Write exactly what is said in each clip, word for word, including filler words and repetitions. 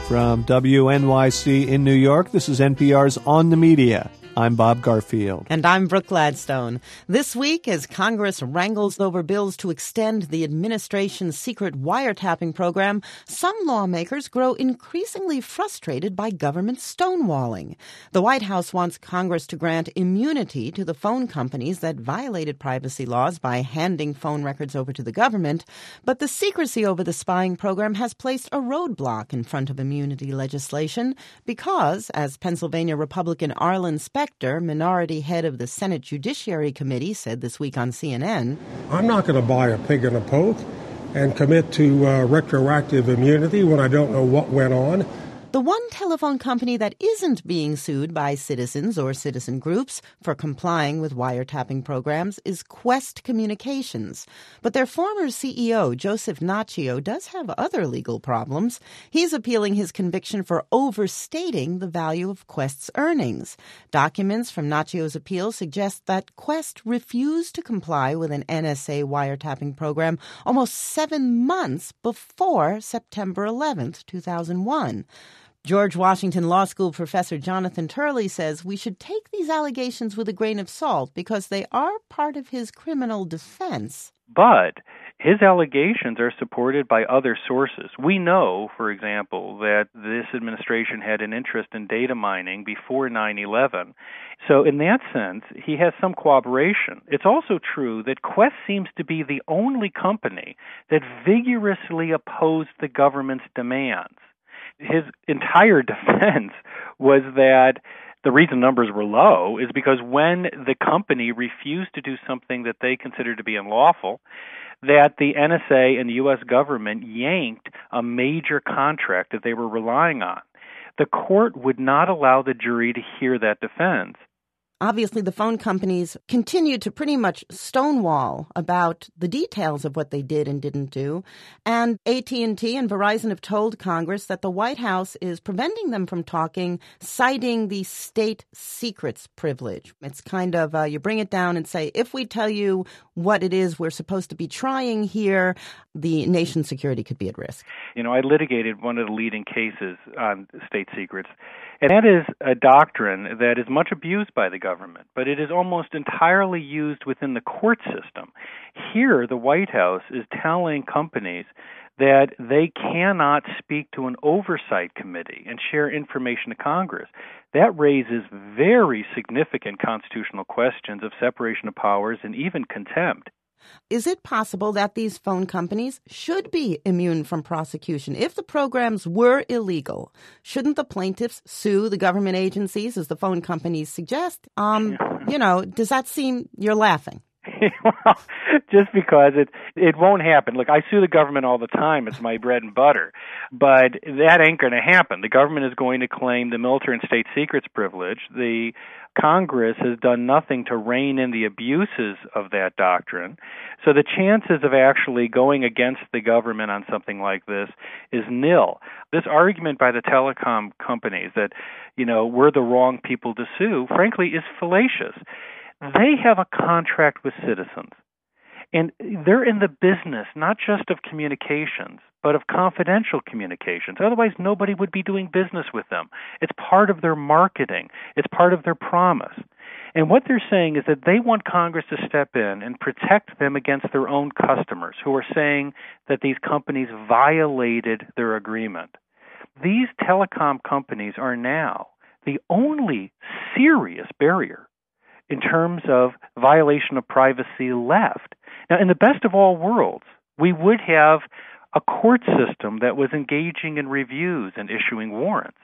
From W N Y C in New York, this is N P R's On the Media. I'm Bob Garfield. And I'm Brooke Gladstone. This week, as Congress wrangles over bills to extend the administration's secret wiretapping program, some lawmakers grow increasingly frustrated by government stonewalling. The White House wants Congress to grant immunity to the phone companies that violated privacy laws by handing phone records over to the government, but the secrecy over the spying program has placed a roadblock in front of immunity legislation because, as Pennsylvania Republican Arlen Specter, minority head of the Senate Judiciary Committee, said this week on C N N, I'm not going to buy a pig in a poke and commit to uh, retroactive immunity when I don't know what went on. The one telephone company that isn't being sued by citizens or citizen groups for complying with wiretapping programs is Qwest Communications. But their former C E O, Joseph Naccio, does have other legal problems. He's appealing his conviction for overstating the value of Qwest's earnings. Documents from Naccio's appeal suggest that Qwest refused to comply with an N S A wiretapping program almost seven months before September eleventh, two thousand one. George Washington Law School professor Jonathan Turley says we should take these allegations with a grain of salt because they are part of his criminal defense. But his allegations are supported by other sources. We know, for example, that this administration had an interest in data mining before nine eleven. So in that sense, he has some cooperation. It's also true that Qwest seems to be the only company that vigorously opposed the government's demands. His entire defense was that the reason numbers were low is because when the company refused to do something that they considered to be unlawful, that the N S A and the U S government yanked a major contract that they were relying on. The court would not allow the jury to hear that defense. Obviously, the phone companies continue to pretty much stonewall about the details of what they did and didn't do. And A T and T and Verizon have told Congress that the White House is preventing them from talking, citing the state secrets privilege. It's kind of, uh, you bring it down and say, if we tell you what it is we're supposed to be trying here, the nation's security could be at risk. You know, I litigated one of the leading cases on state secrets. And that is a doctrine that is much abused by the government, but it is almost entirely used within the court system. Here, the White House is telling companies that they cannot speak to an oversight committee and share information to Congress. That raises very significant constitutional questions of separation of powers and even contempt. Is it possible that these phone companies should be immune from prosecution? If the programs were illegal, shouldn't the plaintiffs sue the government agencies, as the phone companies suggest? Um, you know, does that seem, you're laughing? Well, just because it it won't happen. Look, I sue the government all the time. It's my bread and butter. But that ain't going to happen. The government is going to claim the military and state secrets privilege. The Congress has done nothing to rein in the abuses of that doctrine. So the chances of actually going against the government on something like this is nil. This argument by the telecom companies that, you know, we're the wrong people to sue, frankly, is fallacious. They have a contract with citizens, and they're in the business not just of communications, but of confidential communications. Otherwise, nobody would be doing business with them. It's part of their marketing. It's part of their promise. And what they're saying is that they want Congress to step in and protect them against their own customers who are saying that these companies violated their agreement. These telecom companies are now the only serious barrier in terms of violation of privacy left. Now, in the best of all worlds, we would have a court system that was engaging in reviews and issuing warrants.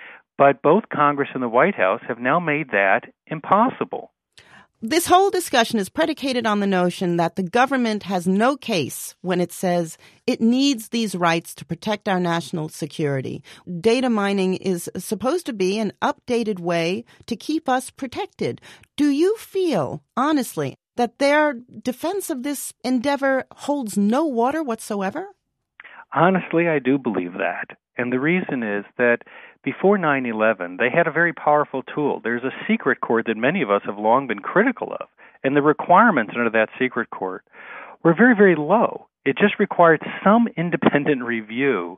But both Congress and the White House have now made that impossible. This whole discussion is predicated on the notion that the government has no case when it says it needs these rights to protect our national security. Data mining is supposed to be an updated way to keep us protected. Do you feel, honestly, that their defense of this endeavor holds no water whatsoever? Honestly, I do believe that. And the reason is that before nine eleven, they had a very powerful tool. There's a secret court that many of us have long been critical of, and the requirements under that secret court were very, very low. It just required some independent review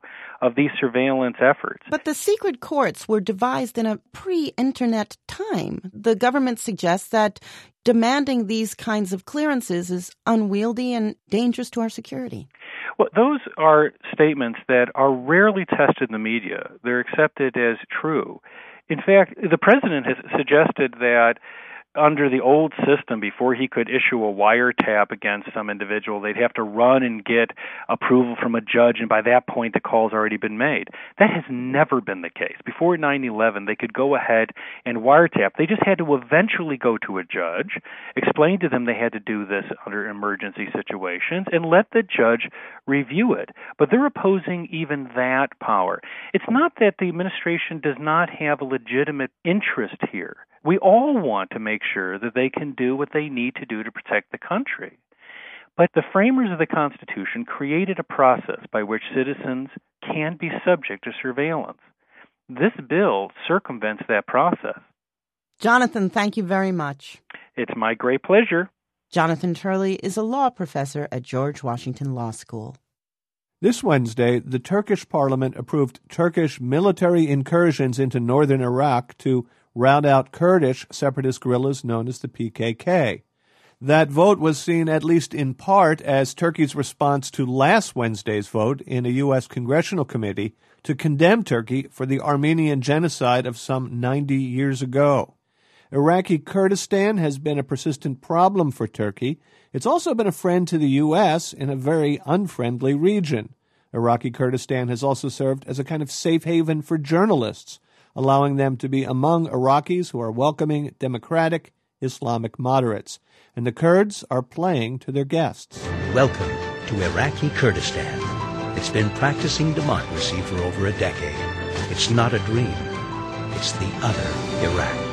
of these surveillance efforts. But the secret courts were devised in a pre-internet time. The government suggests that demanding these kinds of clearances is unwieldy and dangerous to our security. Well, those are statements that are rarely tested in the media. They're accepted as true. In fact, the president has suggested that under the old system, before he could issue a wiretap against some individual, they'd have to run and get approval from a judge, and by that point the call's already been made. That has never been the case. Before nine eleven, they could go ahead and wiretap. They just had to eventually go to a judge, explain to them they had to do this under emergency situations, and let the judge review it. But they're opposing even that power. It's not that the administration does not have a legitimate interest here. We all want to make sure that they can do what they need to do to protect the country. But the framers of the Constitution created a process by which citizens can be subject to surveillance. This bill circumvents that process. Jonathan, thank you very much. It's my great pleasure. Jonathan Turley is a law professor at George Washington Law School. This Wednesday, the Turkish parliament approved Turkish military incursions into northern Iraq to rout out Kurdish separatist guerrillas known as the P K K. That vote was seen, at least in part, as Turkey's response to last Wednesday's vote in a U S congressional committee to condemn Turkey for the Armenian genocide of some ninety years ago. Iraqi Kurdistan has been a persistent problem for Turkey. It's also been a friend to the U S in a very unfriendly region. Iraqi Kurdistan has also served as a kind of safe haven for journalists, allowing them to be among Iraqis who are welcoming democratic Islamic moderates. And the Kurds are playing to their guests. Welcome to Iraqi Kurdistan. It's been practicing democracy for over a decade. It's not a dream. It's the other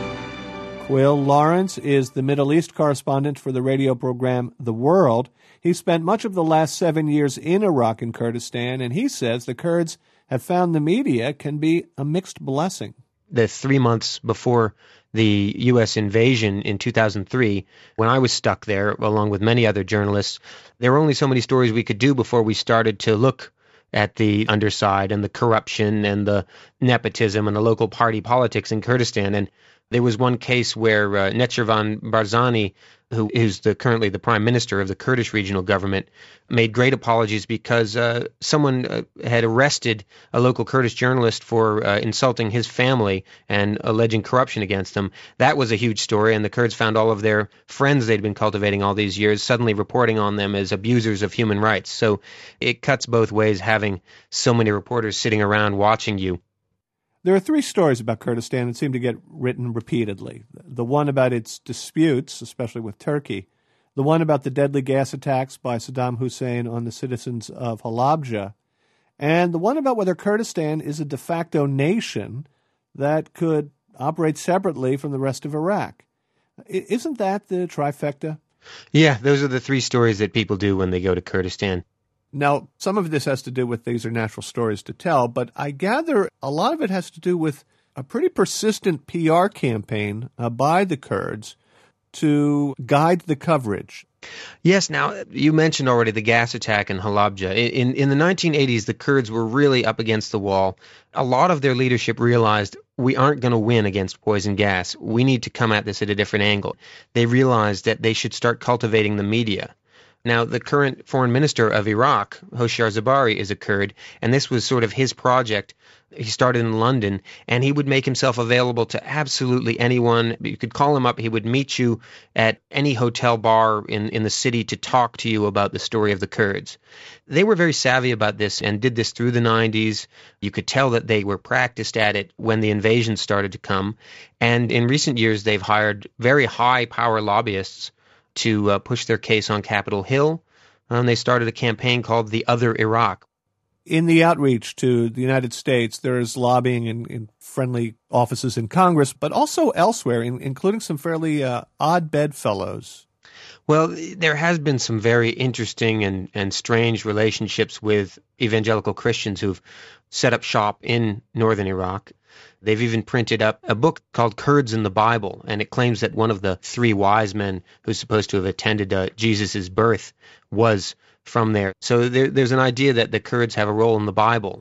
Iraq. Quill Lawrence is the Middle East correspondent for the radio program The World. He spent much of the last seven years in Iraq and Kurdistan, and he says the Kurds have found the media can be a mixed blessing. The three months before the U S invasion in two thousand three, when I was stuck there, along with many other journalists, there were only so many stories we could do before we started to look at the underside and the corruption and the nepotism and the local party politics in Kurdistan. And there was one case where uh, Nechirvan Barzani, who is the, currently the prime minister of the Kurdish regional government, made great apologies because uh, someone uh, had arrested a local Kurdish journalist for uh, insulting his family and alleging corruption against them. That was a huge story, and the Kurds found all of their friends they'd been cultivating all these years suddenly reporting on them as abusers of human rights. So it cuts both ways having so many reporters sitting around watching you. There are three stories about Kurdistan that seem to get written repeatedly. The one about its disputes, especially with Turkey. The one about the deadly gas attacks by Saddam Hussein on the citizens of Halabja. And the one about whether Kurdistan is a de facto nation that could operate separately from the rest of Iraq. Isn't that the trifecta? Yeah, those are the three stories that people do when they go to Kurdistan. Now, some of this has to do with these are natural stories to tell, but I gather a lot of it has to do with a pretty persistent P R campaign uh, by the Kurds to guide the coverage. Yes, now, you mentioned already the gas attack in Halabja. In, in the nineteen eighties, the Kurds were really up against the wall. A lot of their leadership realized we aren't going to win against poison gas. We need to come at this at a different angle. They realized that they should start cultivating the media. Now, the current foreign minister of Iraq, Hoshyar Zebari, is a Kurd, and this was sort of his project. He started in London, and he would make himself available to absolutely anyone. You could call him up. He would meet you at any hotel bar in, in the city to talk to you about the story of the Kurds. They were very savvy about this and did this through the nineties. You could tell that they were practiced at it when the invasion started to come. And in recent years, they've hired very high-power lobbyists to uh, push their case on Capitol Hill, and they started a campaign called The Other Iraq. In the outreach to the United States, there is lobbying in, in friendly offices in Congress, but also elsewhere, in, including some fairly uh, odd bedfellows. Well, there has been some very interesting and, and strange relationships with evangelical Christians who've set up shop in northern Iraq. They've even printed up a book called Kurds in the Bible, and it claims that one of the three wise men who's supposed to have attended uh, Jesus' birth was from there. So there, there's an idea that the Kurds have a role in the Bible.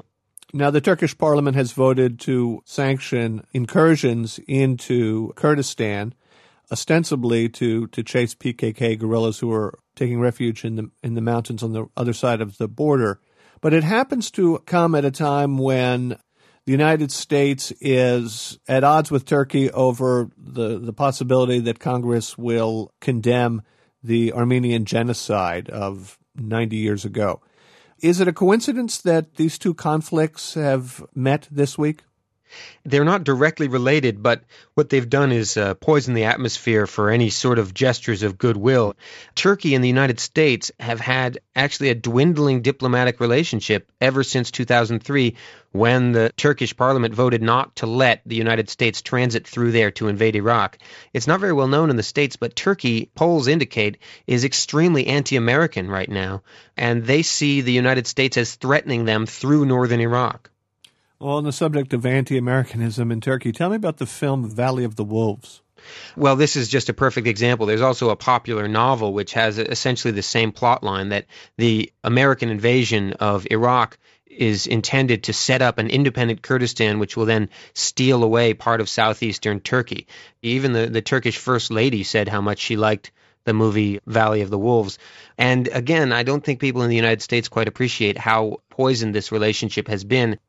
Now, the Turkish parliament has voted to sanction incursions into Kurdistan, ostensibly to, to chase P K K guerrillas who are taking refuge in the in the mountains on the other side of the border. But it happens to come at a time when the United States is at odds with Turkey over the, the possibility that Congress will condemn the Armenian genocide of ninety years ago. Is it a coincidence that these two conflicts have met this week? They're not directly related, but what they've done is uh, poison the atmosphere for any sort of gestures of goodwill. Turkey and the United States have had actually a dwindling diplomatic relationship ever since two thousand three, when the Turkish parliament voted not to let the United States transit through there to invade Iraq. It's not very well known in the States, but Turkey, polls indicate, is extremely anti-American right now, and they see the United States as threatening them through northern Iraq. Well, on the subject of anti-Americanism in Turkey, tell me about the film Valley of the Wolves. Well, this is just a perfect example. There's also a popular novel which has essentially the same plot line, that the American invasion of Iraq is intended to set up an independent Kurdistan, which will then steal away part of southeastern Turkey. Even the, the Turkish First Lady said how much she liked the movie Valley of the Wolves. And again, I don't think people in the United States quite appreciate how poisoned this relationship has been.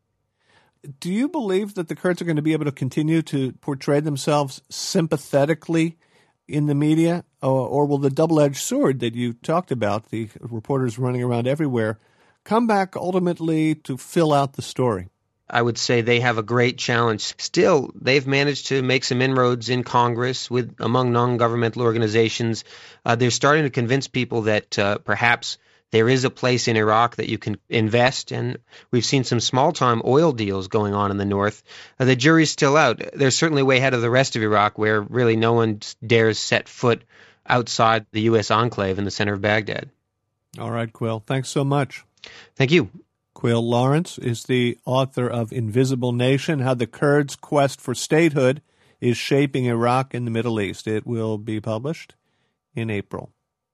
Do you believe that the Kurds are going to be able to continue to portray themselves sympathetically in the media, or, or will the double-edged sword that you talked about, the reporters running around everywhere, come back ultimately to fill out the story? I would say they have a great challenge. Still, they've managed to make some inroads in Congress with among non-governmental organizations. Uh, they're starting to convince people that uh, perhaps there is a place in Iraq that you can invest, and we've seen some small-time oil deals going on in the north. Uh, the jury's still out. They're certainly way ahead of the rest of Iraq, where really no one dares set foot outside the U S enclave in the center of Baghdad. All right, Quill. Thanks so much. Thank you. Quill Lawrence is the author of Invisible Nation, How the Kurds' Quest for Statehood is Shaping Iraq and the Middle East. It will be published in April.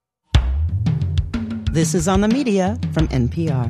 This is On the Media from N P R.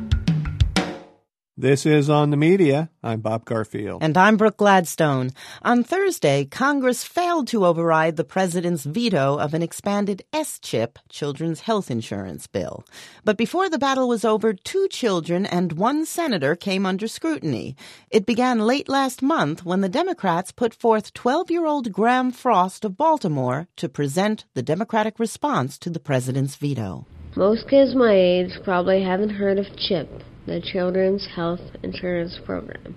This is On the Media. I'm Bob Garfield. And I'm Brooke Gladstone. On Thursday, Congress failed to override the president's veto of an expanded S chip, Children's Health Insurance Bill. But before the battle was over, two children and one senator came under scrutiny. It began late last month when the Democrats put forth twelve-year-old Graham Frost of Baltimore to present the Democratic response to the president's veto. Most kids my age probably haven't heard of CHIP, the Children's Health Insurance Program.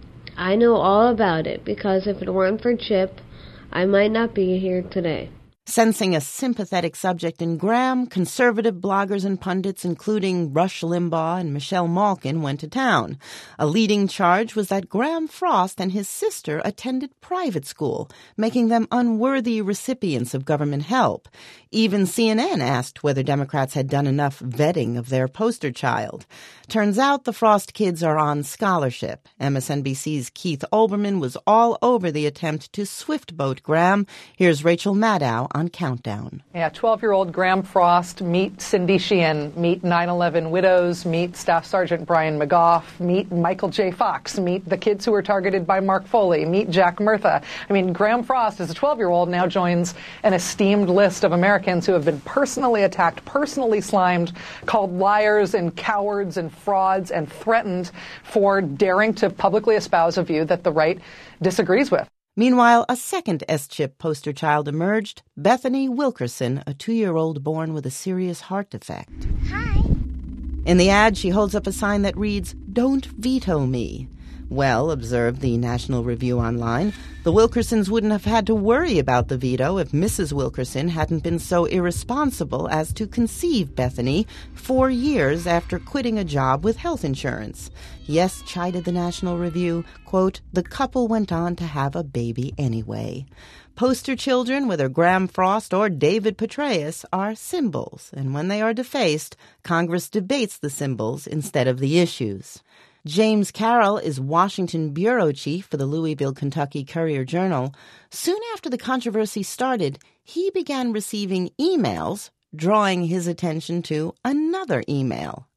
I know all about it because if it weren't for CHIP, I might not be here today. Sensing a sympathetic subject in Graham, conservative bloggers and pundits, including Rush Limbaugh and Michelle Malkin, went to town. A leading charge was that Graham Frost and his sister attended private school, making them unworthy recipients of government help. Even C N N asked whether Democrats had done enough vetting of their poster child. Turns out the Frost kids are on scholarship. M S N B C's Keith Olbermann was all over the attempt to swift-boat Graham. Here's Rachel Maddow on Countdown. Yeah, twelve-year-old Graham Frost, meet Cindy Sheehan, meet nine eleven widows, meet Staff Sergeant Brian McGough, meet Michael J. Fox, meet the kids who were targeted by Mark Foley, meet Jack Murtha. I mean, Graham Frost, as a twelve-year-old, now joins an esteemed list of Americans who have been personally attacked, personally slimed, called liars and cowards and frauds, and threatened for daring to publicly espouse a view that the right disagrees with. Meanwhile, a second S chip poster child emerged, Bethany Wilkerson, a two-year-old born with a serious heart defect. Hi. In the ad, she holds up a sign that reads, "Don't veto me." Well, observed the National Review Online, the Wilkersons wouldn't have had to worry about the veto if Missus Wilkerson hadn't been so irresponsible as to conceive Bethany four years after quitting a job with health insurance. Yes, chided the National Review, quote, the couple went on to have a baby anyway. Poster children, whether Graham Frost or David Petraeus, are symbols, and when they are defaced, Congress debates the symbols instead of the issues. James Carroll is Washington bureau chief for the Louisville, Kentucky Courier-Journal. Soon after the controversy started, he began receiving emails drawing his attention to another email,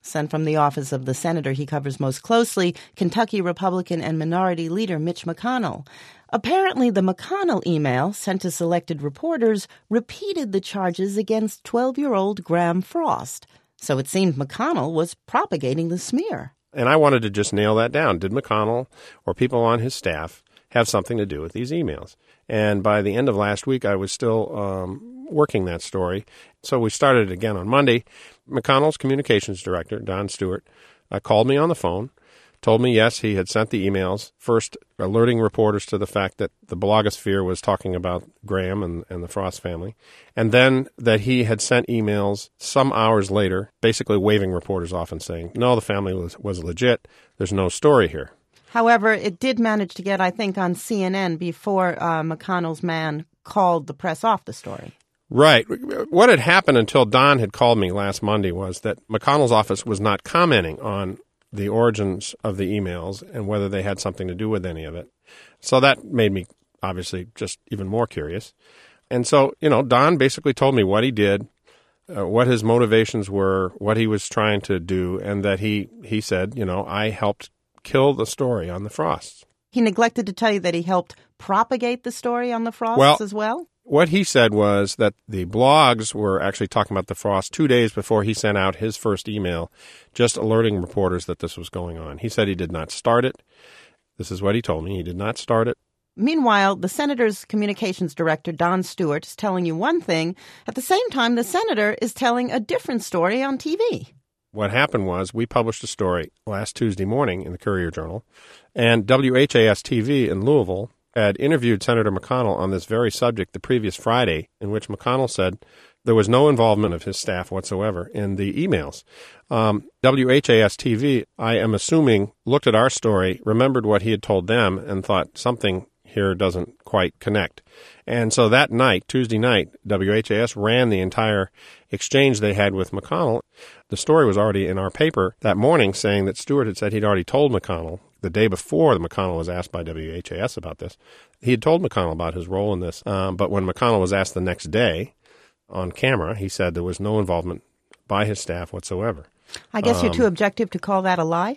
sent from the office of the senator he covers most closely, Kentucky Republican and Minority Leader Mitch McConnell. Apparently, the McConnell email sent to selected reporters repeated the charges against twelve-year-old Graham Frost. So it seemed McConnell was propagating the smear. And I wanted to just nail that down. Did McConnell or people on his staff have something to do with these emails? And by the end of last week, I was still um, working that story. So we started it again on Monday. McConnell's communications director, Don Stewart, uh, called me on the phone, told me, yes, he had sent the emails, first alerting reporters to the fact that the blogosphere was talking about Graham and, and the Frost family, and then that he had sent emails some hours later, basically waving reporters off and saying, no, the family was, was legit. There's no story here. However, it did manage to get, I think, on C N N before uh, McConnell's man called the press off the story. Right. What had happened until Don had called me last Monday was that McConnell's office was not commenting on the origins of the emails and whether they had something to do with any of it. So that made me obviously just even more curious. And so, you know, Don basically told me what he did, uh, what his motivations were, what he was trying to do, and that he, he said, you know, I helped kill the story on the Frosts. He neglected to tell you that he helped propagate the story on the Frosts well, as well? What he said was that the blogs were actually talking about the Frost two days before he sent out his first email, just alerting reporters that this was going on. He said he did not start it. This is what he told me. He did not start it. Meanwhile, the senator's communications director, Don Stewart, is telling you one thing. At the same time, the senator is telling a different story on T V. What happened was we published a story last Tuesday morning in the Courier-Journal, and W H A S T V in Louisville had interviewed Senator McConnell on this very subject the previous Friday, in which McConnell said there was no involvement of his staff whatsoever in the emails. Um, W H A S T V, I am assuming, looked at our story, remembered what he had told them, and thought something here doesn't quite connect. And so that night, Tuesday night, W H A S ran the entire exchange they had with McConnell. The story was already in our paper that morning saying that Stewart had said he'd already told McConnell the day before McConnell was asked by W H A S about this. He had told McConnell about his role in this, um, but when McConnell was asked the next day on camera, he said there was no involvement by his staff whatsoever. I guess um, you're too objective to call that a lie?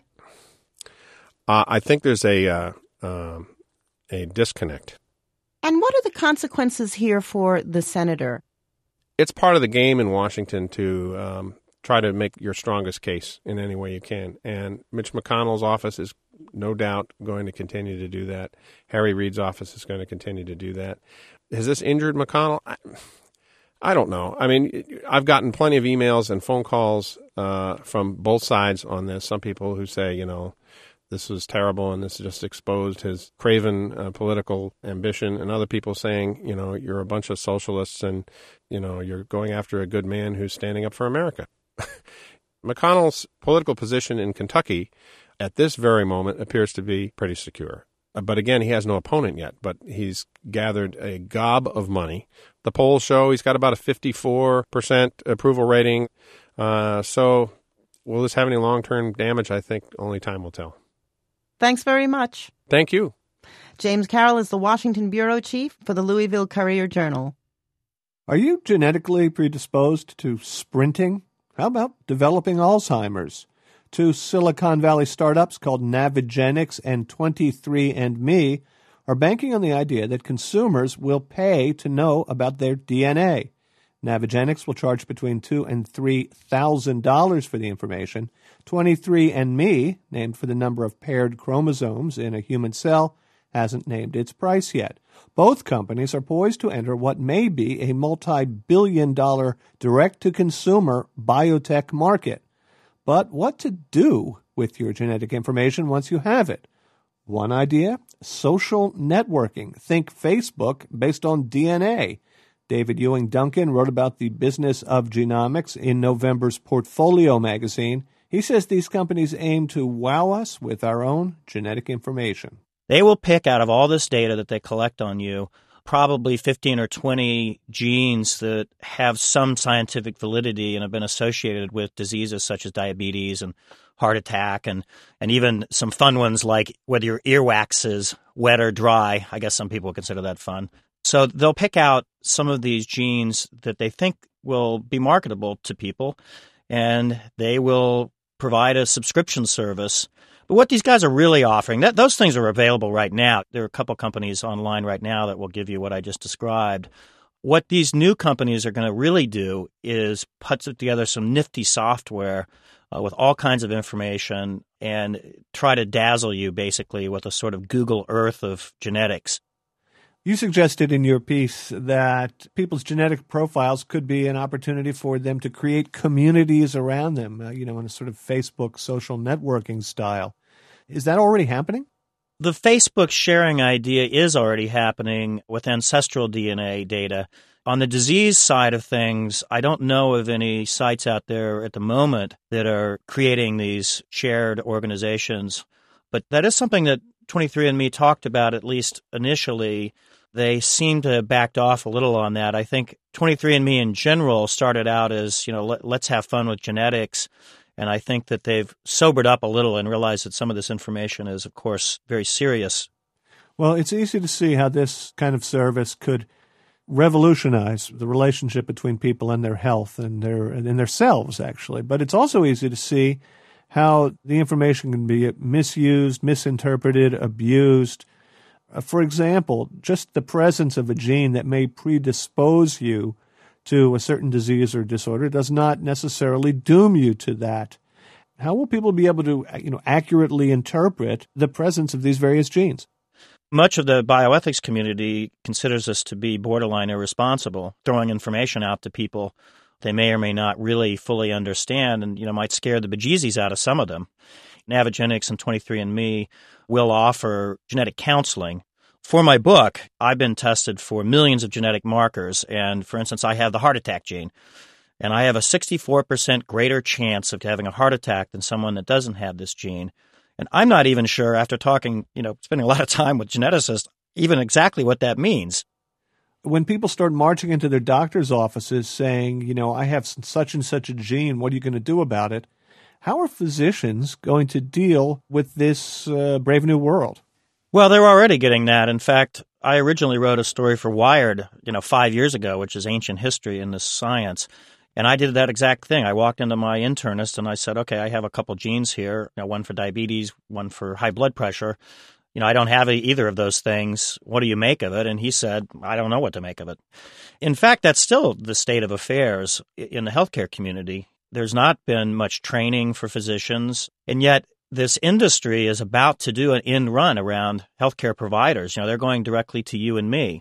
Uh, I think there's a uh, um, a disconnect. And what are the consequences here for the senator? It's part of the game in Washington to um, try to make your strongest case in any way you can. And Mitch McConnell's office is no doubt going to continue to do that. Harry Reid's office is going to continue to do that. Has this injured McConnell? I, I don't know. I mean, I've gotten plenty of emails and phone calls uh, from both sides on this. Some people who say, you know, this was terrible and this just exposed his craven uh, political ambition, and other people saying, you know, you're a bunch of socialists and, you know, you're going after a good man who's standing up for America. McConnell's political position in Kentucky at this very moment appears to be pretty secure. But again, he has no opponent yet, but he's gathered a gob of money. The polls show he's got about a fifty-four percent approval rating. Uh, so will this have any long-term damage? I think only time will tell. Thanks very much. Thank you. James Carroll is the Washington bureau chief for the Louisville Courier-Journal. Are you genetically predisposed to sprinting? How about developing Alzheimer's? Two Silicon Valley startups called Navigenics and twenty-three and me are banking on the idea that consumers will pay to know about their D N A. Navigenics will charge between two and three thousand dollars for the information. twenty-three and me, named for the number of paired chromosomes in a human cell, hasn't named its price yet. Both companies are poised to enter what may be a multi-billion dollar direct-to-consumer biotech market. But what to do with your genetic information once you have it? One idea? Social networking. Think Facebook based on D N A. David Ewing Duncan wrote about the business of genomics in November's Portfolio magazine. He says these companies aim to wow us with our own genetic information. They will pick out of all this data that they collect on you probably fifteen or twenty genes that have some scientific validity and have been associated with diseases such as diabetes and heart attack, and, and even some fun ones like whether your earwax is wet or dry. I guess some people consider that fun. So they'll pick out some of these genes that they think will be marketable to people, and they will provide a subscription service. But what these guys are really offering, that those things are available right now. There are a couple companies online right now that will give you what I just described. What these new companies are going to really do is put together some nifty software uh, with all kinds of information and try to dazzle you basically with a sort of Google Earth of genetics. You suggested in your piece that people's genetic profiles could be an opportunity for them to create communities around them, uh, you know, in a sort of Facebook social networking style. Is that already happening? The Facebook sharing idea is already happening with ancestral D N A data. On the disease side of things, I don't know of any sites out there at the moment that are creating these shared organizations. But that is something that twenty-three and me talked about, at least initially. They seem to have backed off a little on that. I think twenty-three and me in general started out as, you know, let, let's have fun with genetics. And I think that they've sobered up a little and realized that some of this information is, of course, very serious. Well, it's easy to see how this kind of service could revolutionize the relationship between people and their health and their and themselves, actually. But it's also easy to see how the information can be misused, misinterpreted, abused. Uh, for example, just the presence of a gene that may predispose you to a certain disease or disorder does not necessarily doom you to that. How will people be able to, you know, accurately interpret the presence of these various genes? Much of the bioethics community considers us to be borderline irresponsible, throwing information out to people they may or may not really fully understand and, you know, might scare the bejesus out of some of them. Navigenics and twenty-three and me will offer genetic counseling. For my book, I've been tested for millions of genetic markers, and for instance, I have the heart attack gene, and I have a sixty-four percent greater chance of having a heart attack than someone that doesn't have this gene. And I'm not even sure, after talking, you know, spending a lot of time with geneticists, even exactly what that means. When people start marching into their doctor's offices saying, you know, I have such and such a gene, what are you going to do about it? How are physicians going to deal with this uh, brave new world? Well, they're already getting that. In fact, I originally wrote a story for Wired, you know, five years ago, which is ancient history in this science. And I did that exact thing. I walked into my internist and I said, okay, I have a couple genes here, you know, one for diabetes, one for high blood pressure. You know, I don't have either of those things. What do you make of it? And he said, I don't know what to make of it. In fact, that's still the state of affairs in the healthcare community. There's not been much training for physicians, and yet this industry is about to do an end run around healthcare providers. You know, they're going directly to you and me.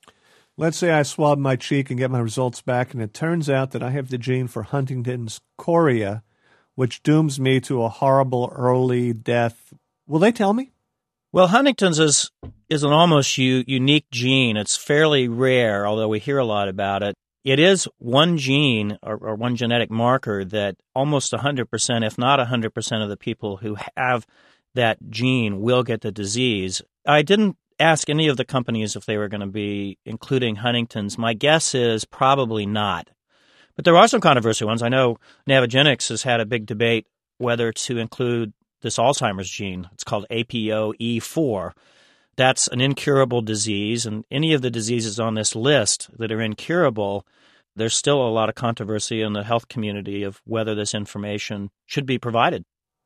Let's say I swab my cheek and get my results back, and it turns out that I have the gene for Huntington's chorea, which dooms me to a horrible early death. Will they tell me? Well, Huntington's is is an almost u- unique gene. It's fairly rare, although we hear a lot about it. It is one gene or, or one genetic marker that almost one hundred percent, if not one hundred percent of the people who have that gene will get the disease. I didn't ask any of the companies if they were going to be including Huntington's. My guess is probably not. But there are some controversial ones. I know Navigenics has had a big debate whether to include this Alzheimer's gene. It's called A P O E four. That's an incurable disease, and any of the diseases on this list that are incurable, there's still a lot of controversy in the health community of whether this information should be provided.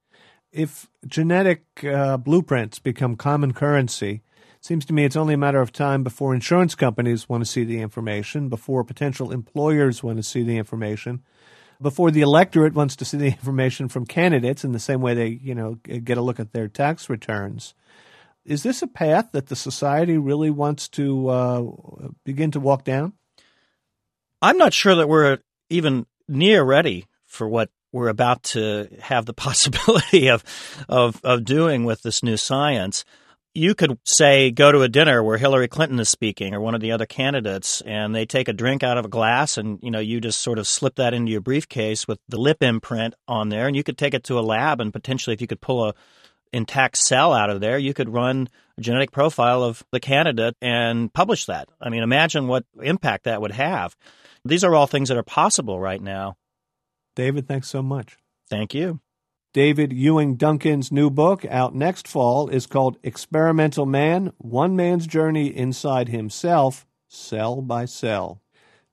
If genetic uh, blueprints become common currency, it seems to me it's only a matter of time before insurance companies want to see the information, before potential employers want to see the information, before the electorate wants to see the information from candidates in the same way they, you know, get a look at their tax returns. Is this a path that the society really wants to uh, begin to walk down? I'm not sure that we're even near ready for what we're about to have the possibility of, of, of doing with this new science. You could say go to a dinner where Hillary Clinton is speaking or one of the other candidates, and they take a drink out of a glass, and you know you just sort of slip that into your briefcase with the lip imprint on there, and you could take it to a lab, and potentially if you could pull a intact cell out of there, you could run a genetic profile of the candidate and publish that. I mean, imagine what impact that would have. These are all things that are possible right now. David, thanks so much. Thank you. David Ewing Duncan's new book, out next fall, is called Experimental Man, One Man's Journey Inside Himself, Cell by Cell.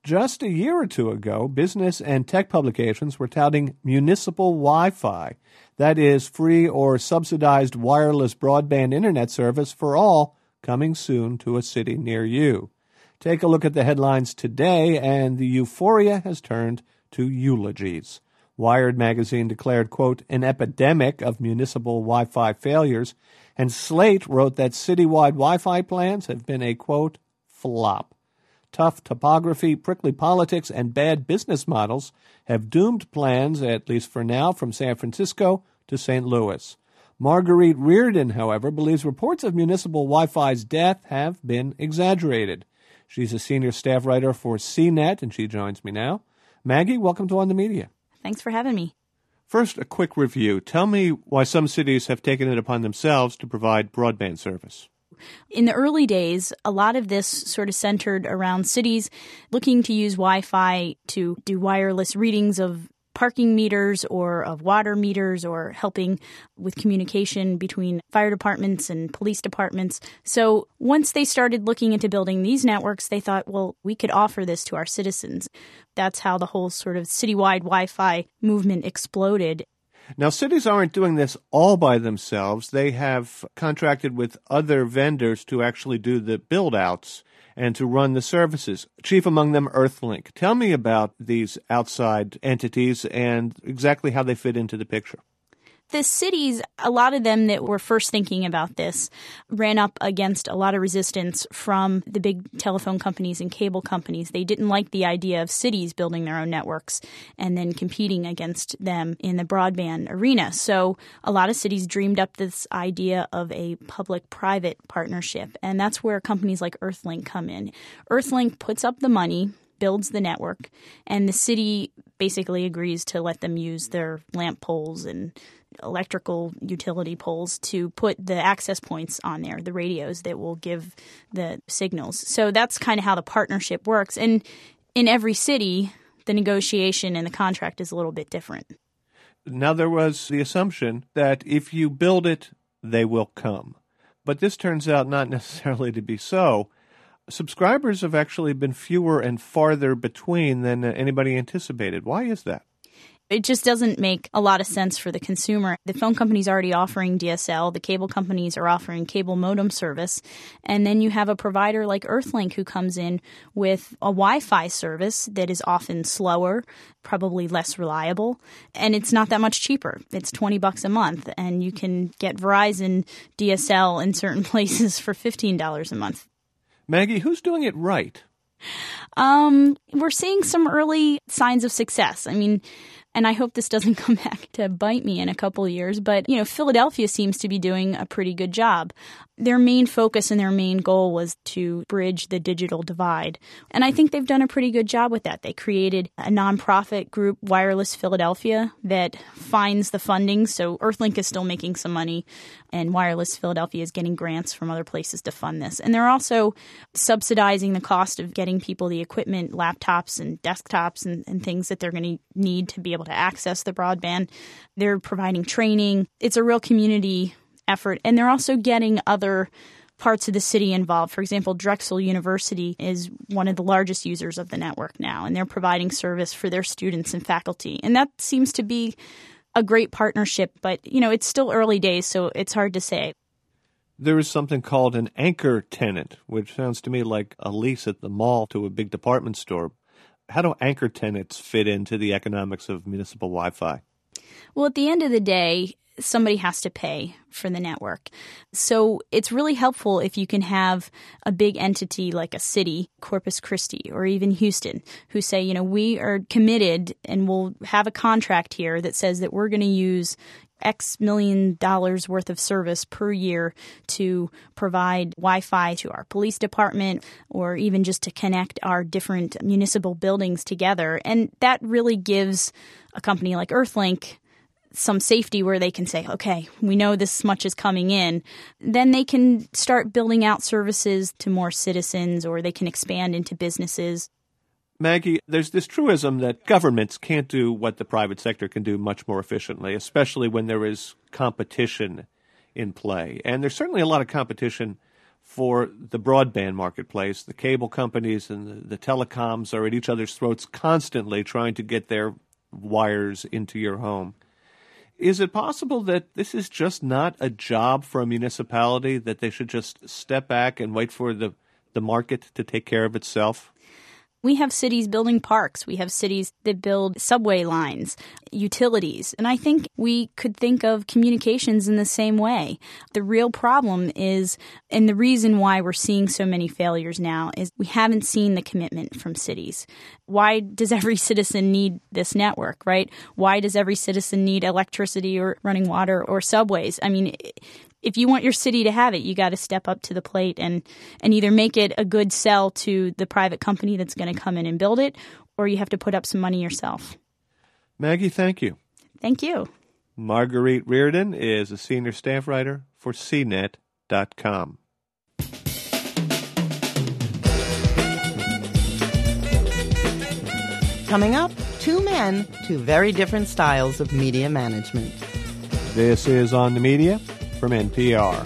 just a year or two ago, business and tech publications were touting municipal Wi-Fi. That is, free or subsidized wireless broadband internet service for all, coming soon to a city near you. Take a look at the headlines today, and the euphoria has turned to eulogies. Wired magazine declared, quote, an epidemic of municipal Wi-Fi failures, and Slate wrote that citywide Wi-Fi plans have been a, quote, flop. Tough topography, prickly politics, and bad business models have doomed plans, at least for now, from San Francisco to Saint Louis. Marguerite Reardon, however, believes reports of municipal Wi-Fi's death have been exaggerated. She's a senior staff writer for C net, and she joins me now. Maggie, welcome to On the Media. Thanks for having me. First, a quick review. Tell me why some cities have taken it upon themselves to provide broadband service. In the early days, a lot of this sort of centered around cities looking to use Wi-Fi to do wireless readings of parking meters or of water meters or helping with communication between fire departments and police departments. So once they started looking into building these networks, they thought, well, we could offer this to our citizens. That's how the whole sort of citywide Wi-Fi movement exploded. Now, cities aren't doing this all by themselves. They have contracted with other vendors to actually do the build-outs and to run the services, chief among them Earthlink. Tell me about these outside entities and exactly how they fit into the picture. The cities, a lot of them that were first thinking about this, ran up against a lot of resistance from the big telephone companies and cable companies. They didn't like the idea of cities building their own networks and then competing against them in the broadband arena. So a lot of cities dreamed up this idea of a public-private partnership, and that's where companies like Earthlink come in. Earthlink puts up the money, builds the network, and the city basically agrees to let them use their lamp poles and electrical utility poles to put the access points on there, the radios that will give the signals. So that's kind of how the partnership works. And in every city, the negotiation and the contract is a little bit different. Now, there was the assumption that if you build it, they will come. But this turns out not necessarily to be so. Subscribers have actually been fewer and farther between than anybody anticipated. Why is that? It just doesn't make a lot of sense for the consumer. The phone company's already offering D S L. The cable companies are offering cable modem service. And then you have a provider like Earthlink who comes in with a Wi-Fi service that is often slower, probably less reliable, and it's not that much cheaper. It's twenty bucks a month, and you can get Verizon D S L in certain places for fifteen dollars a month. Maggie, who's doing it right? Um, we're seeing some early signs of success. I mean, and I hope this doesn't come back to bite me in a couple of years, but, you know, Philadelphia seems to be doing a pretty good job. Their main focus and their main goal was to bridge the digital divide. And I think they've done a pretty good job with that. They created a nonprofit group, Wireless Philadelphia, that finds the funding. So Earthlink is still making some money, and Wireless Philadelphia is getting grants from other places to fund this. And they're also subsidizing the cost of getting people the equipment, laptops and desktops and, and things that they're going to need to be able to access the broadband. They're providing training. It's a real community effort. And they're also getting other parts of the city involved. For example, Drexel University is one of the largest users of the network now, and they're providing service for their students and faculty. And that seems to be a great partnership, but, you know, it's still early days, so it's hard to say. There is something called an anchor tenant, which sounds to me like a lease at the mall to a big department store. How do anchor tenants fit into the economics of municipal Wi-Fi? Well, at the end of the day, somebody has to pay for the network. So it's really helpful if you can have a big entity like a city, Corpus Christi, or even Houston, who say, you know, we are committed and we'll have a contract here that says that we're going to use X million dollars worth of service per year to provide Wi-Fi to our police department or even just to connect our different municipal buildings together. And that really gives a company like Earthlink some safety where they can say, okay, we know this much is coming in. Then they can start building out services to more citizens, or they can expand into businesses. Maggie, there's this truism that governments can't do what the private sector can do much more efficiently, especially when there is competition in play. And there's certainly a lot of competition for the broadband marketplace. The cable companies and the, the telecoms are at each other's throats constantly trying to get their wires into your home. Is it possible that this is just not a job for a municipality, that they should just step back and wait for the, the market to take care of itself? We have cities building parks. We have cities that build subway lines, utilities. And I think we could think of communications in the same way. The real problem is, and the reason why we're seeing so many failures now, is we haven't seen the commitment from cities. Why does every citizen need this network, right? Why does every citizen need electricity or running water or subways? I mean, if you want your city to have it, you got to step up to the plate and, and either make it a good sell to the private company that's going to come in and build it, or you have to put up some money yourself. Maggie, thank you. Thank you. Marguerite Reardon is a senior staff writer for C net dot com. Coming up, two men, two very different styles of media management. This is On the Media from N P R.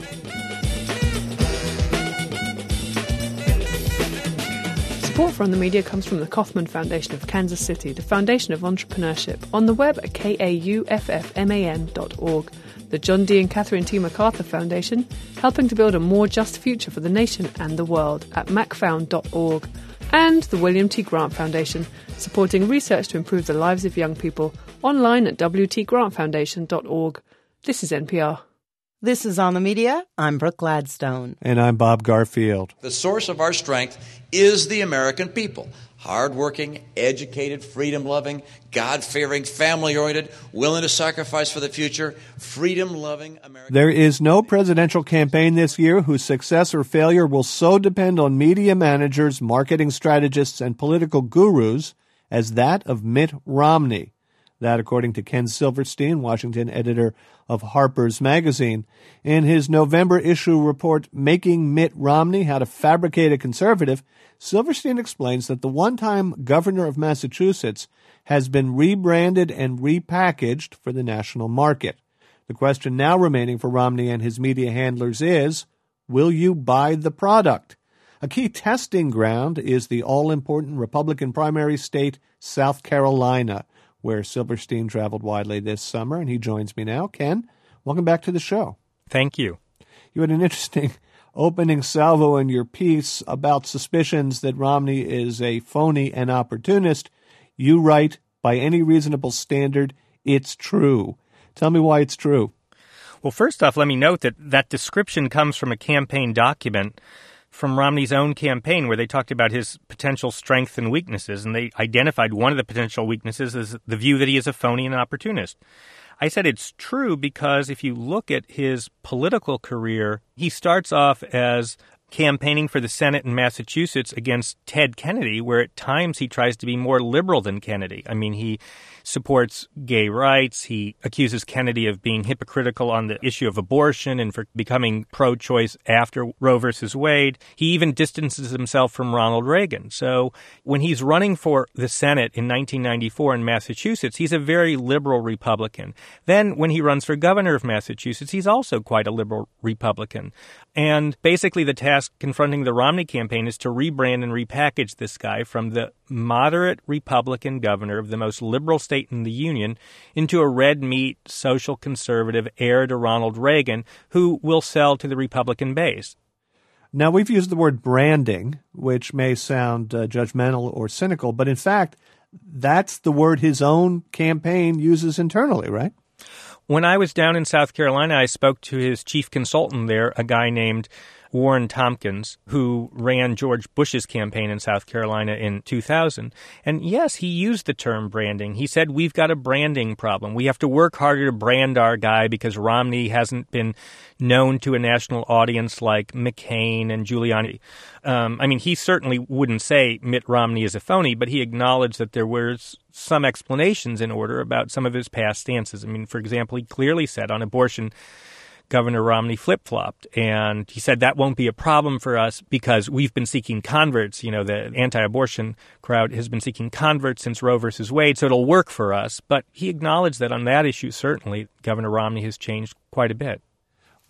Support for On the Media comes from the Kauffman Foundation of Kansas City, the foundation of entrepreneurship, on the web at K A U F F M A N dot org. The John D. and Catherine T. MacArthur Foundation, helping to build a more just future for the nation and the world at mac found dot org. And the William T. Grant Foundation, supporting research to improve the lives of young people, online at w t grant foundation dot org. This is N P R. This is On the Media. I'm Brooke Gladstone. And I'm Bob Garfield. The source of our strength is the American people. Hardworking, educated, freedom-loving, God-fearing, family-oriented, willing to sacrifice for the future, freedom-loving American. There is no presidential campaign this year whose success or failure will so depend on media managers, marketing strategists, and political gurus as that of Mitt Romney. That, according to Ken Silverstein, Washington editor of Harper's Magazine. In his November issue report, Making Mitt Romney, How to Fabricate a Conservative, Silverstein explains that the one-time governor of Massachusetts has been rebranded and repackaged for the national market. The question now remaining for Romney and his media handlers is, will you buy the product? A key testing ground is the all-important Republican primary state, South Carolina, where Silverstein traveled widely this summer, and he joins me now. Ken, welcome back to the show. Thank you. You had an interesting opening salvo in your piece about suspicions that Romney is a phony and opportunist. You write, by any reasonable standard, it's true. Tell me why it's true. Well, first off, let me note that that description comes from a campaign document from Romney's own campaign where they talked about his potential strengths and weaknesses, and they identified one of the potential weaknesses as the view that he is a phony and an opportunist. I said it's true because if you look at his political career, he starts off as campaigning for the Senate in Massachusetts against Ted Kennedy, where at times he tries to be more liberal than Kennedy. I mean, he supports gay rights. He accuses Kennedy of being hypocritical on the issue of abortion and for becoming pro-choice after Roe versus Wade. He even distances himself from Ronald Reagan. So when he's running for the Senate in nineteen ninety-four in Massachusetts, he's a very liberal Republican. Then when he runs for governor of Massachusetts, he's also quite a liberal Republican. And basically the task confronting the Romney campaign is to rebrand and repackage this guy from the moderate Republican governor of the most liberal state in the Union into a red meat, social conservative heir to Ronald Reagan who will sell to the Republican base. Now, we've used the word branding, which may sound uh, judgmental or cynical, but in fact, that's the word his own campaign uses internally, right? When I was down in South Carolina, I spoke to his chief consultant there, a guy named Warren Tompkins, who ran George Bush's campaign in South Carolina in two thousand. And yes, he used the term branding. He said, we've got a branding problem. We have to work harder to brand our guy because Romney hasn't been known to a national audience like McCain and Giuliani. Um, I mean, he certainly wouldn't say Mitt Romney is a phony, but he acknowledged that there was some explanations in order about some of his past stances. I mean, for example, he clearly said on abortion, Governor Romney flip-flopped, and he said that won't be a problem for us because we've been seeking converts. You know, the anti-abortion crowd has been seeking converts since Roe versus Wade, so it'll work for us. But he acknowledged that on that issue, certainly, Governor Romney has changed quite a bit.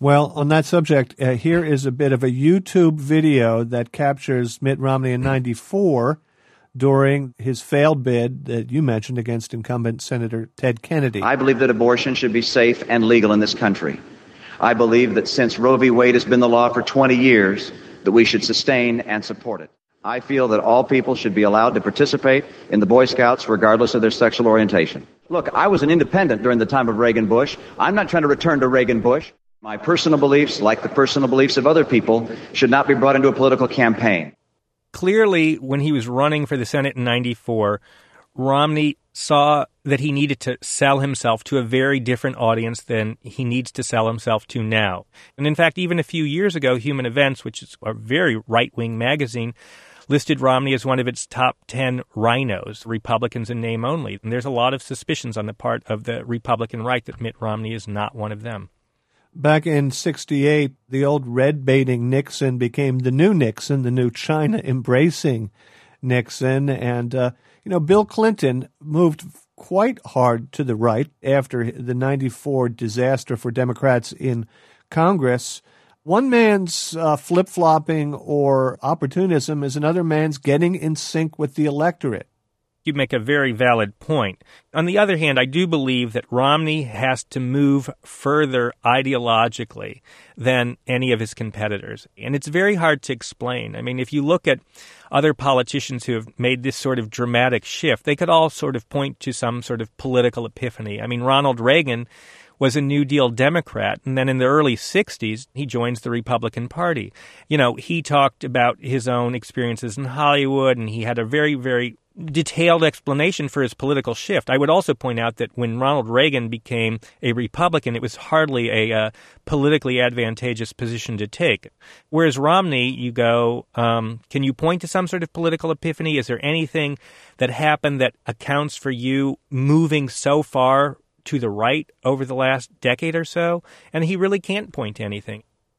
Well, on that subject, uh, here is a bit of a YouTube video that captures Mitt Romney in ninety-four during his failed bid that you mentioned against incumbent Senator Ted Kennedy. I believe that abortion should be safe and legal in this country. I believe that since Roe v. Wade has been the law for twenty years, that we should sustain and support it. I feel that all people should be allowed to participate in the Boy Scouts regardless of their sexual orientation. Look, I was an independent during the time of Reagan Bush. I'm not trying to return to Reagan Bush. My personal beliefs, like the personal beliefs of other people, should not be brought into a political campaign. Clearly, when he was running for the Senate in ninety-four, Romney saw that he needed to sell himself to a very different audience than he needs to sell himself to now. And in fact, even a few years ago, Human Events, which is a very right-wing magazine, listed Romney as one of its top ten rhinos, Republicans in name only. And there's a lot of suspicions on the part of the Republican right that Mitt Romney is not one of them. Back in sixty-eight, the old red-baiting Nixon became the new Nixon, the new China-embracing Nixon. And, uh, you know, Bill Clinton moved quite hard to the right after the ninety-four disaster for Democrats in Congress. One man's uh, flip-flopping or opportunism is another man's getting in sync with the electorate. You make a very valid point. On the other hand, I do believe that Romney has to move further ideologically than any of his competitors. And it's very hard to explain. I mean, if you look at other politicians who have made this sort of dramatic shift, they could all sort of point to some sort of political epiphany. I mean, Ronald Reagan was a New Deal Democrat, and then in the early sixties, he joins the Republican Party. You know, he talked about his own experiences in Hollywood, and he had a very, very detailed explanation for his political shift. I would also point out that when Ronald Reagan became a Republican, it was hardly a uh, politically advantageous position to take. Whereas Romney, you go, um, can you point to some sort of political epiphany? Is there anything that happened that accounts for you moving so far to the right over the last decade or so? And he really can't point to anything.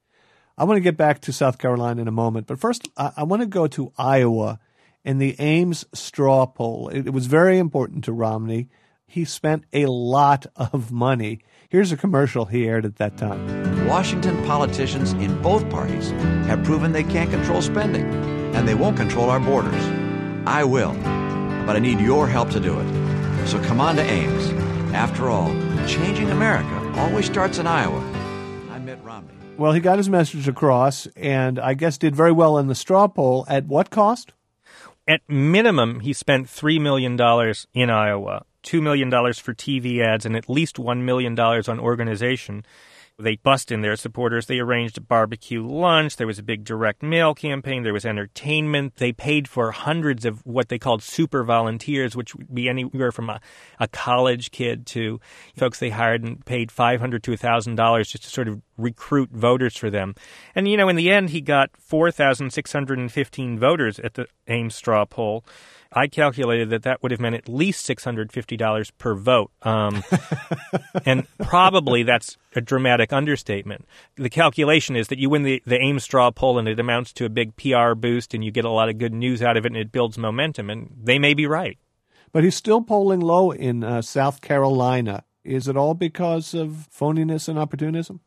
I want to get back to South Carolina in a moment, but first I, I want to go to Iowa and the Ames straw poll. It, it was very important to Romney. He spent a lot of money. Here's a commercial he aired at that time. Washington politicians in both parties have proven they can't control spending, and they won't control our borders. I will, but I need your help to do it. So come on to Ames. After all, changing America always starts in Iowa. I'm Mitt Romney. Well, he got his message across, and I guess did very well in the straw poll. At what cost? At minimum, he spent three million dollars in Iowa, two million dollars for T V ads, and at least one million dollars on organization. They bussed in their supporters. They arranged a barbecue lunch. There was a big direct mail campaign. There was entertainment. They paid for hundreds of what they called super volunteers, which would be anywhere from a, a college kid to folks they hired and paid five hundred dollars to one thousand dollars just to sort of recruit voters for them. And, you know, in the end, he got four thousand six hundred fifteen voters at the Ames straw poll. I calculated that that would have meant at least six hundred fifty dollars per vote. Um, and probably that's a dramatic understatement. The calculation is that you win the, the Ames straw poll and it amounts to a big P R boost and you get a lot of good news out of it and it builds momentum. And they may be right. But he's still polling low in uh, South Carolina. Is it all because of phoniness and opportunism?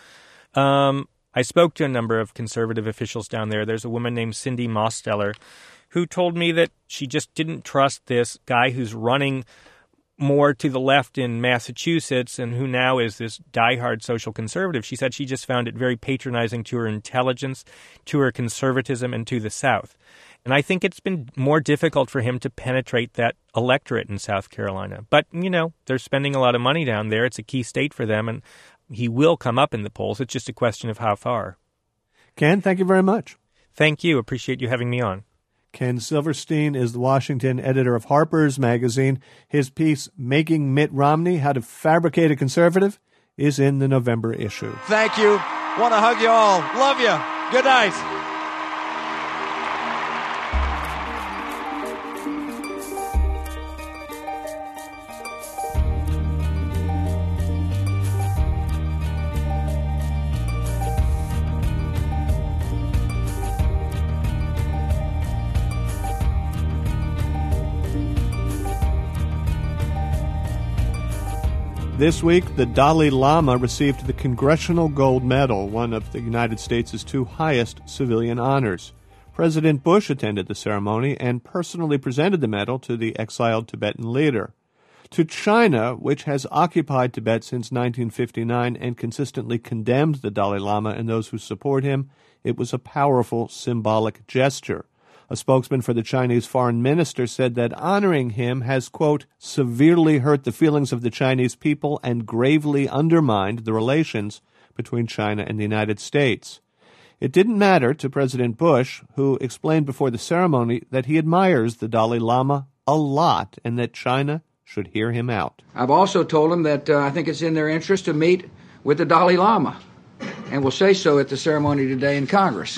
Um, I spoke to a number of conservative officials down there. There's a woman named Cindy Mosteller who told me that she just didn't trust this guy who's running more to the left in Massachusetts and who now is this diehard social conservative. She said she just found it very patronizing to her intelligence, to her conservatism, and to the South. And I think it's been more difficult for him to penetrate that electorate in South Carolina. But, you know, they're spending a lot of money down there. It's a key state for them, and he will come up in the polls. It's just a question of how far. Ken, thank you very much. Thank you. Appreciate you having me on. Ken Silverstein is the Washington editor of Harper's Magazine. His piece, Making Mitt Romney, How to Fabricate a Conservative, is in the November issue. Thank you. Want to hug you all. Love you. Good night. This week, the Dalai Lama received the Congressional Gold Medal, one of the United States' two highest civilian honors. President Bush attended the ceremony and personally presented the medal to the exiled Tibetan leader. To China, which has occupied Tibet since nineteen fifty-nine and consistently condemned the Dalai Lama and those who support him, it was a powerful symbolic gesture. A spokesman for the Chinese foreign minister said that honoring him has, quote, severely hurt the feelings of the Chinese people and gravely undermined the relations between China and the United States. It didn't matter to President Bush, who explained before the ceremony that he admires the Dalai Lama a lot and that China should hear him out. I've also told him that uh, I think it's in their interest to meet with the Dalai Lama, and will say so at the ceremony today in Congress.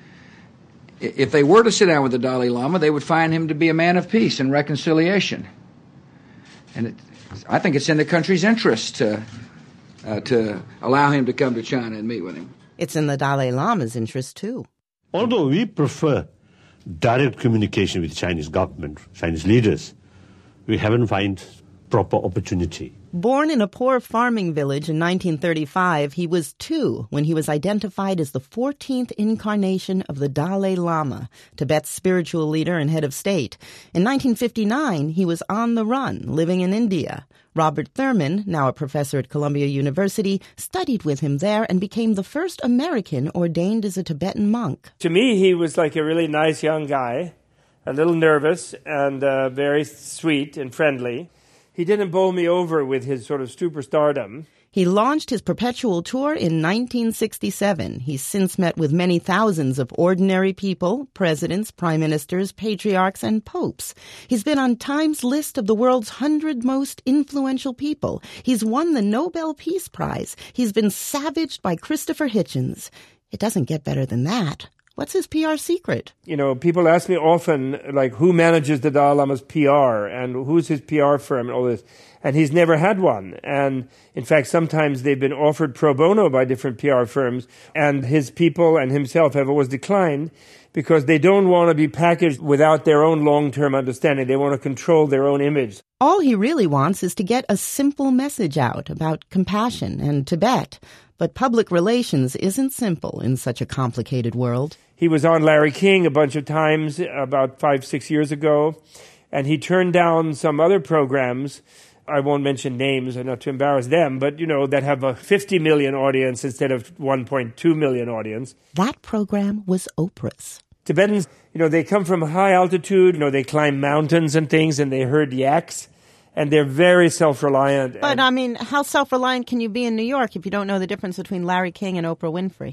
If they were to sit down with the Dalai Lama, they would find him to be a man of peace and reconciliation. And it, I think it's in the country's interest to, uh, to allow him to come to China and meet with him. It's in the Dalai Lama's interest, too. Although we prefer direct communication with Chinese government, Chinese leaders, we haven't found proper opportunity. Born in a poor farming village in nineteen thirty-five, he was two when he was identified as the fourteenth incarnation of the Dalai Lama, Tibet's spiritual leader and head of state. In nineteen fifty-nine, he was on the run, living in India. Robert Thurman, now a professor at Columbia University, studied with him there and became the first American ordained as a Tibetan monk. To me, he was like a really nice young guy, a little nervous and uh, very sweet and friendly. He didn't bowl me over with his sort of superstardom. He launched his perpetual tour in nineteen sixty-seven. He's since met with many thousands of ordinary people, presidents, prime ministers, patriarchs, and popes. He's been on Time's list of the world's hundred most influential people. He's won the Nobel Peace Prize. He's been savaged by Christopher Hitchens. It doesn't get better than that. What's his P R secret? You know, people ask me often, like, who manages the Dalai Lama's P R and who's his P R firm and all this. And he's never had one. And in fact, sometimes they've been offered pro bono by different P R firms. And his people and himself have always declined because they don't want to be packaged without their own long-term understanding. They want to control their own image. All he really wants is to get a simple message out about compassion and Tibet. But public relations isn't simple in such a complicated world. He was on Larry King a bunch of times about five, six years ago, and he turned down some other programs. I won't mention names, not to embarrass them, but, you know, that have a fifty million audience instead of one point two million audience. That program was Oprah's. Tibetans, you know, they come from high altitude, you know, they climb mountains and things, and they herd yaks. And they're very self-reliant. But, I mean, how self-reliant can you be in New York if you don't know the difference between Larry King and Oprah Winfrey?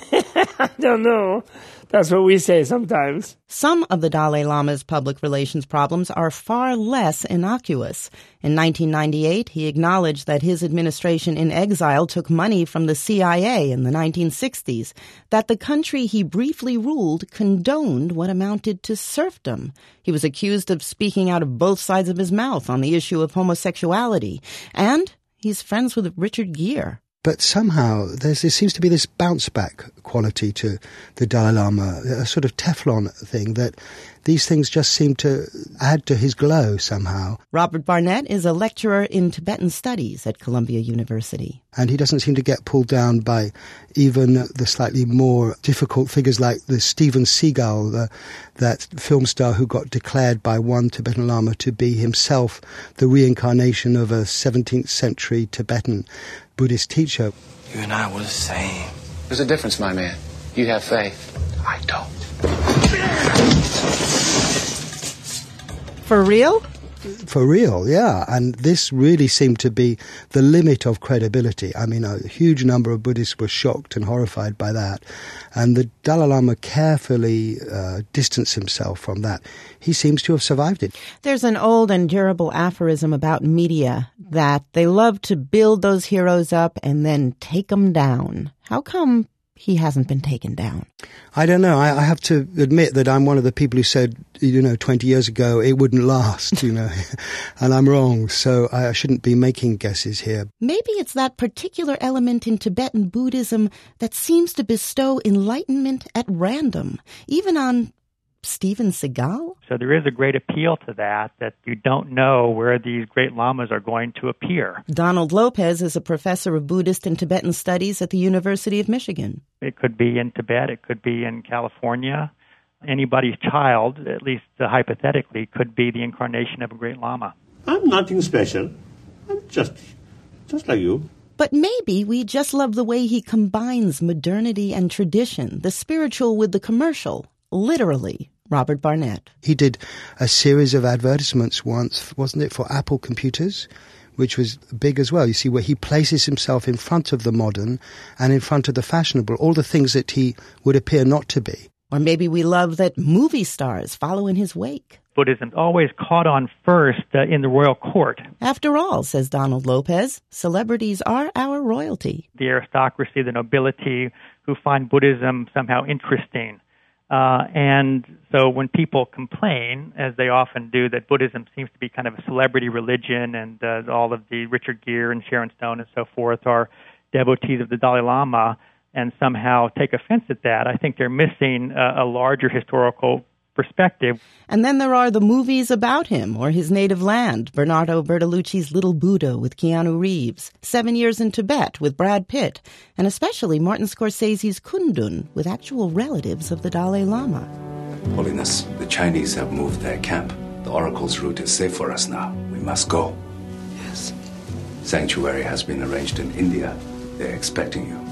I don't know. That's what we say sometimes. Some of the Dalai Lama's public relations problems are far less innocuous. In nineteen ninety-eight, he acknowledged that his administration in exile took money from the C I A in the nineteen sixties, that the country he briefly ruled condoned what amounted to serfdom. He was accused of speaking out of both sides of his mouth on the issue of homosexuality. And he's friends with Richard Gere. But somehow there's, there seems to be this bounce-back quality to the Dalai Lama, a sort of Teflon thing, that these things just seem to add to his glow somehow. Robert Barnett is a lecturer in Tibetan studies at Columbia University. And he doesn't seem to get pulled down by even the slightly more difficult figures like the Steven Seagal, the, that film star who got declared by one Tibetan Lama to be himself the reincarnation of a seventeenth century Tibetan Buddhist teacher. You and I were the same. There's a difference, my man. You have faith. I don't. For real? For real, yeah. And this really seemed to be the limit of credibility. I mean, a huge number of Buddhists were shocked and horrified by that. And the Dalai Lama carefully uh, distanced himself from that. He seems to have survived it. There's an old and durable aphorism about media that they love to build those heroes up and then take them down. How come he hasn't been taken down? I don't know. I, I have to admit that I'm one of the people who said, you know, twenty years ago it wouldn't last, you know, and I'm wrong. So I shouldn't be making guesses here. Maybe it's that particular element in Tibetan Buddhism that seems to bestow enlightenment at random, even on Steven Seagal? So there is a great appeal to that, that you don't know where these great lamas are going to appear. Donald Lopez is a professor of Buddhist and Tibetan studies at the University of Michigan. It could be in Tibet. It could be in California. Anybody's child, at least uh, hypothetically, could be the incarnation of a great lama. I'm nothing special. I'm just, just like you. But maybe we just love the way he combines modernity and tradition, the spiritual with the commercial, literally. Robert Barnett. He did a series of advertisements once, wasn't it, for Apple computers, which was big as well. You see, where he places himself in front of the modern and in front of the fashionable, all the things that he would appear not to be. Or maybe we love that movie stars follow in his wake. Buddhism always caught on first uh, in the royal court. After all, says Donald Lopez, celebrities are our royalty. The aristocracy, the nobility, who find Buddhism somehow interesting. Uh, and so when people complain, as they often do, that Buddhism seems to be kind of a celebrity religion and uh, all of the Richard Gere and Sharon Stone and so forth are devotees of the Dalai Lama and somehow take offense at that, I think they're missing uh, a larger historical perspective. And then there are the movies about him or his native land, Bernardo Bertolucci's Little Buddha with Keanu Reeves, Seven Years in Tibet with Brad Pitt, and especially Martin Scorsese's Kundun with actual relatives of the Dalai Lama. Holiness, the Chinese have moved their camp. The oracle's route is safe for us now. We must go. Yes. Sanctuary has been arranged in India. They're expecting you.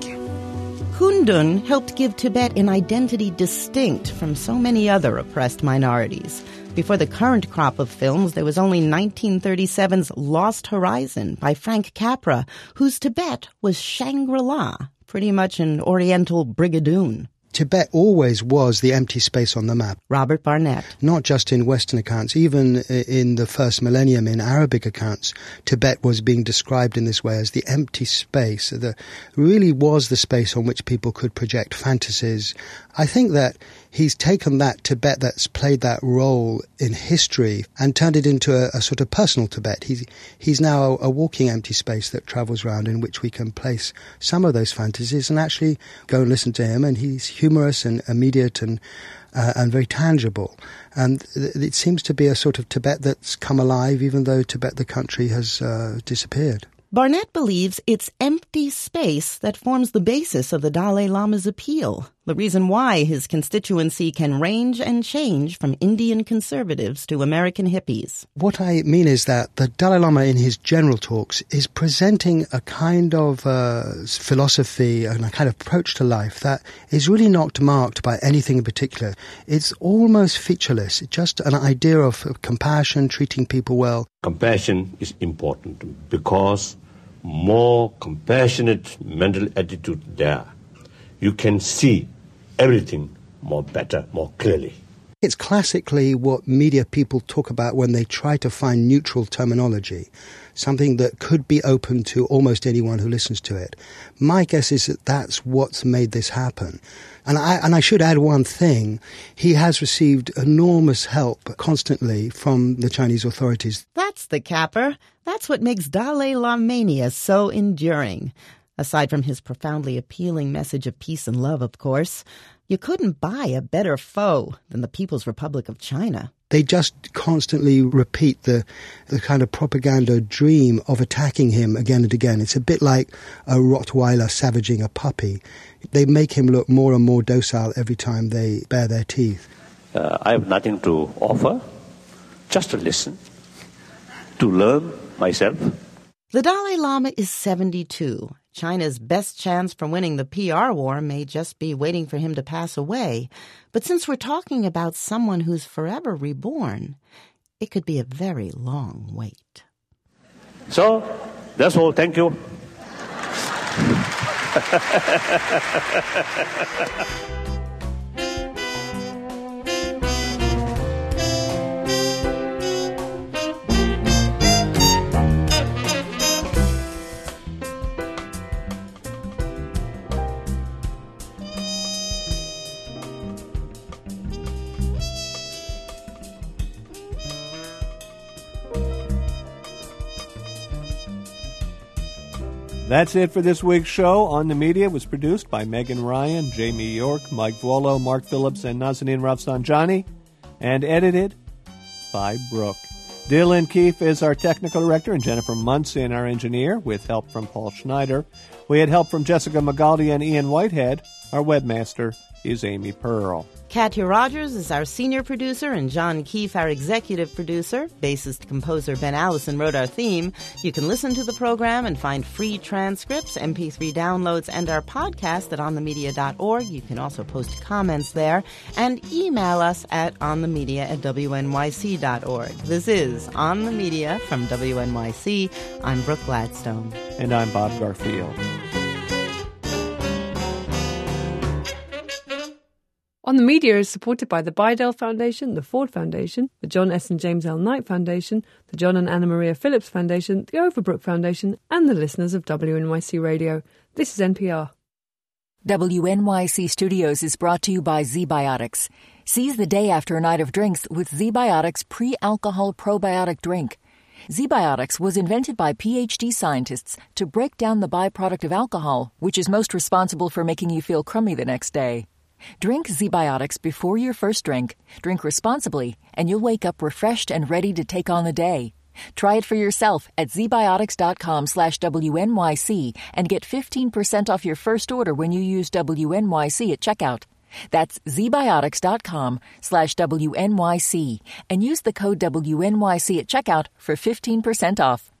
Kundun helped give Tibet an identity distinct from so many other oppressed minorities. Before the current crop of films, there was only nineteen thirty-seven's Lost Horizon by Frank Capra, whose Tibet was Shangri-La, pretty much an Oriental Brigadoon. Tibet always was the empty space on the map. Robert Barnett. Not just in Western accounts, even in the first millennium in Arabic accounts, Tibet was being described in this way as the empty space. That really was the space on which people could project fantasies. I think that he's taken that Tibet that's played that role in history and turned it into a, a sort of personal Tibet. He's, he's now a walking empty space that travels around in which we can place some of those fantasies and actually go and listen to him, and he's humorous and immediate and uh, and very tangible. And th- it seems to be a sort of Tibet that's come alive, even though Tibet, the country, has uh, disappeared. Barnett believes it's empty space that forms the basis of the Dalai Lama's appeal, the reason why his constituency can range and change from Indian conservatives to American hippies. What I mean is that the Dalai Lama in his general talks is presenting a kind of uh, philosophy and a kind of approach to life that is really not marked by anything in particular. It's almost featureless, it's just an idea of compassion, treating people well. Compassion is important because more compassionate mental attitude there, you can see everything more better, more clearly. It's classically what media people talk about when they try to find neutral terminology, something that could be open to almost anyone who listens to it. My guess is that that's what's made this happen. And I, and I should add one thing. He has received enormous help constantly from the Chinese authorities. That's the capper. That's what makes Dalai Lama-mania so enduring. Aside from his profoundly appealing message of peace and love, of course, you couldn't buy a better foe than the People's Republic of China. They just constantly repeat the, the kind of propaganda dream of attacking him again and again. It's a bit like a Rottweiler savaging a puppy. They make him look more and more docile every time they bare their teeth. Uh, I have nothing to offer, just to listen, to learn myself. The Dalai Lama is seventy-two. China's best chance for winning the P R war may just be waiting for him to pass away. But since we're talking about someone who's forever reborn, it could be a very long wait. So, that's all. Thank you. That's it for this week's show. On the Media was produced by Megan Ryan, Jamie York, Mike Vuolo, Mark Phillips, and Nazanin Rafsanjani, and edited by Brooke. Dylan Keefe is our technical director, and Jennifer Munson our engineer, with help from Paul Schneider. We had help from Jessica Magaldi and Ian Whitehead. Our webmaster is Amy Pearl. Katya Rogers is our senior producer, and John Keefe our executive producer. Bassist-composer Ben Allison wrote our theme. You can listen to the program and find free transcripts, M P three downloads, and our podcast at on the media dot org. You can also post comments there and email us at onthemedia at w n y c dot org. This is On the Media from W N Y C. I'm Brooke Gladstone. And I'm Bob Garfield. On the Media is supported by the Bidell Foundation, the Ford Foundation, the John S. and James L. Knight Foundation, the John and Anna Maria Phillips Foundation, the Overbrook Foundation, and the listeners of W N Y C Radio. This is N P R. W N Y C Studios is brought to you by Z-Biotics. Seize the day after a night of drinks with Z-Biotics pre-alcohol probiotic drink. Z-Biotics was invented by P H D scientists to break down the byproduct of alcohol, which is most responsible for making you feel crummy the next day. Drink Z-Biotics before your first drink, drink responsibly, and you'll wake up refreshed and ready to take on the day. Try it for yourself at zbiotics.com slash WNYC and get fifteen percent off your first order when you use W N Y C at checkout. That's zbiotics.com slash WNYC and use the code W N Y C at checkout for fifteen percent off.